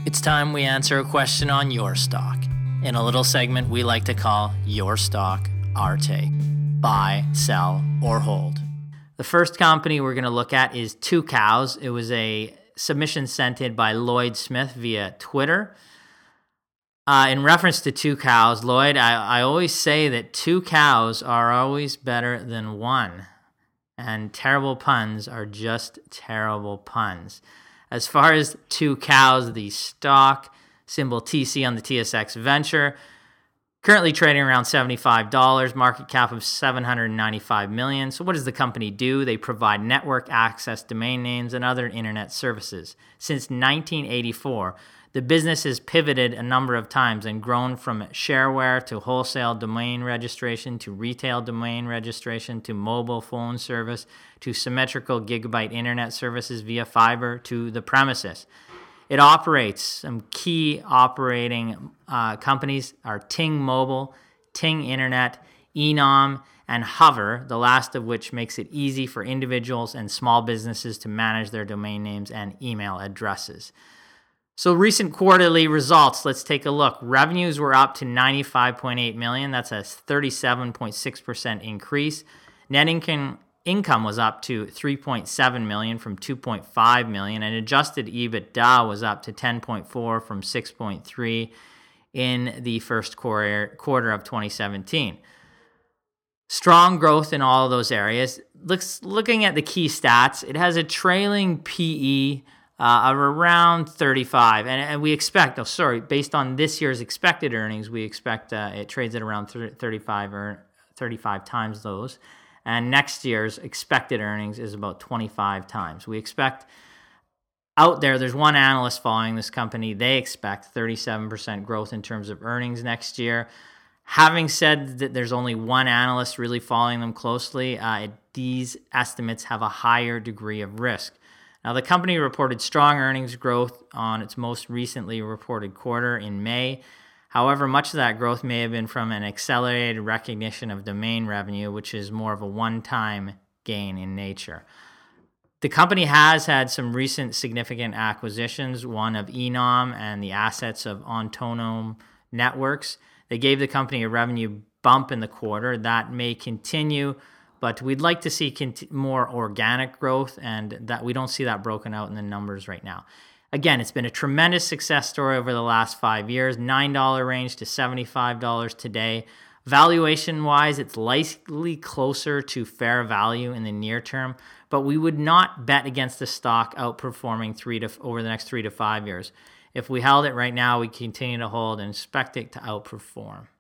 It's time we answer a question on your stock in a little segment we like to call Your Stock, Our Take. Buy, sell, or hold. The first company we're going to look at is Tucows. It was a submission sent in by Lloyd Smith via Twitter. In reference to Tucows, Lloyd, I always say that two cows are always better than one. And terrible puns are just terrible puns. As far as Tucows, the stock, symbol TC on the TSX Venture, currently trading around $75, market cap of $795 million. So what does the company do? They provide network access, domain names, and other internet services. Since 1984, the business has pivoted a number of times and grown from shareware to wholesale domain registration to retail domain registration to mobile phone service to symmetrical gigabit internet services via fiber to the premises. It operates some key operating companies are Ting Mobile, Ting Internet, Enom, and Hover, the last of which makes it easy for individuals and small businesses to manage their domain names and email addresses. So recent quarterly results, let's take a look. Revenues were up to $95.8 million. That's a 37.6% increase. Net income was up to $3.7 million from $2.5 million, and adjusted EBITDA was up to $10.4 from $6.3 in the first quarter of 2017. Strong growth in all of those areas. Looking at the key stats, it has a trailing PE of around 35, and we expect, based on this year's expected earnings, we expect it trades at around 35 times those, and next year's expected earnings is about 25 times. We expect there's one analyst following this company, they expect 37% growth in terms of earnings next year. Having said that there's only one analyst really following them closely, these estimates have a higher degree of risk. Now, the company reported strong earnings growth on its most recently reported quarter in May. However, much of that growth may have been from an accelerated recognition of domain revenue, which is more of a one-time gain in nature. The company has had some recent significant acquisitions, one of Enom and the assets of Ontonome Networks. They gave the company a revenue bump in the quarter. That may continue, but we'd like to see more organic growth, and that we don't see that broken out in the numbers right now. Again, it's been a tremendous success story over the last 5 years, $9 range to $75 today. Valuation-wise, it's likely closer to fair value in the near term, but we would not bet against the stock outperforming over the next 3 to 5 years. If we held it right now, we continue to hold and expect it to outperform.